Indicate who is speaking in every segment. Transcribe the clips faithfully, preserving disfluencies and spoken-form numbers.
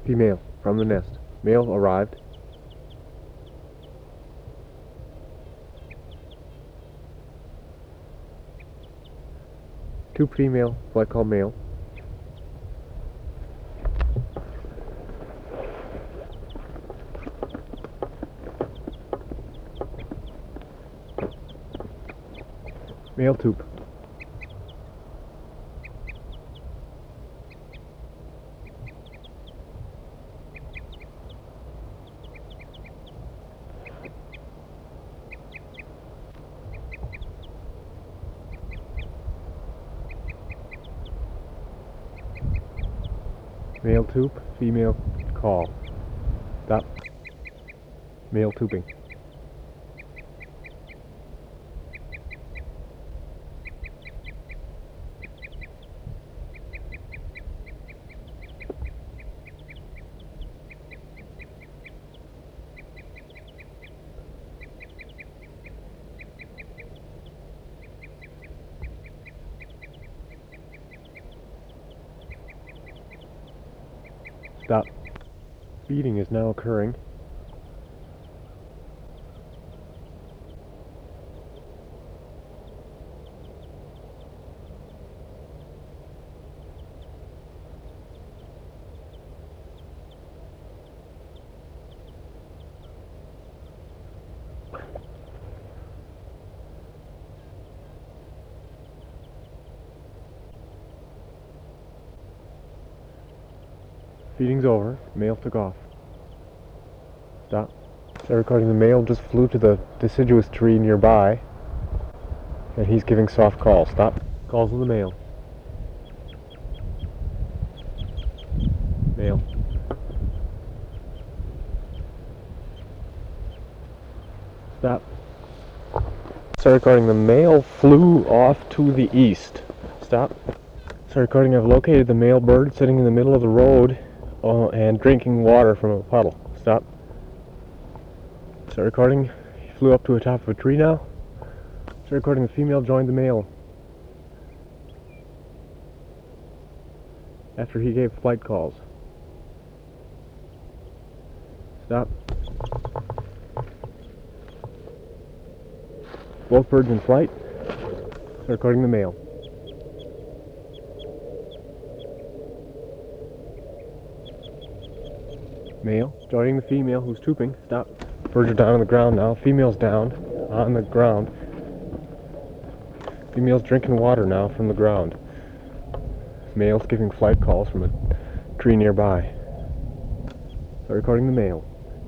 Speaker 1: Female from the nest. Male arrived. Two female, flight call male. Male tube. Male tube, female call. Stop. Male tubing. Stop. Feeding is now occurring. Feeding's over. Male took off. Stop. Start recording. The male just flew to the deciduous tree nearby, and he's giving soft calls. Stop. Calls on the male. Male. Stop. Start recording. The male flew off to the east. Stop. Start recording. I've located the male bird sitting in the middle of the road uh, and drinking water from a puddle. Stop. Start recording. He flew up to the top of a tree now. Start recording. The female joined the male after he gave flight calls. Stop. Both birds in flight. Start recording the male. Male joining the female who's trooping. Stop. Birds are down on the ground now. Female's down on the ground. Female's drinking water now from the ground. Male's giving flight calls from a tree nearby. Start recording the male.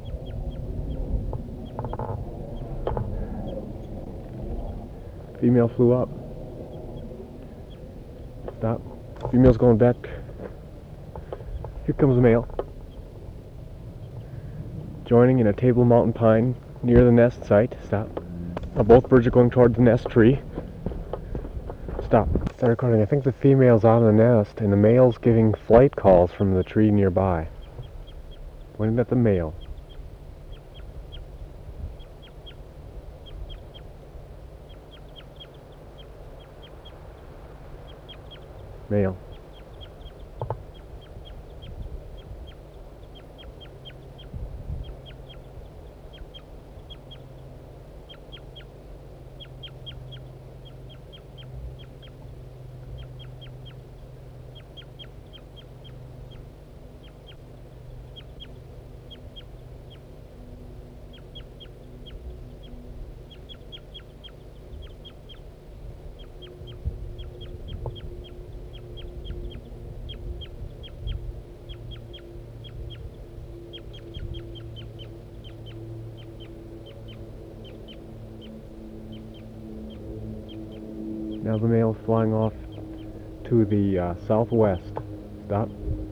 Speaker 1: Female flew up. Stop. Female's going back. Here comes the male. Joining in a Table Mountain pine near the nest site. Stop. Now both birds are going toward the nest tree. Stop. Start recording. I think the female's on the nest and the male's giving flight calls from the tree nearby. Pointing at the male. Male. Now the male is flying off to the uh, southwest. Stop.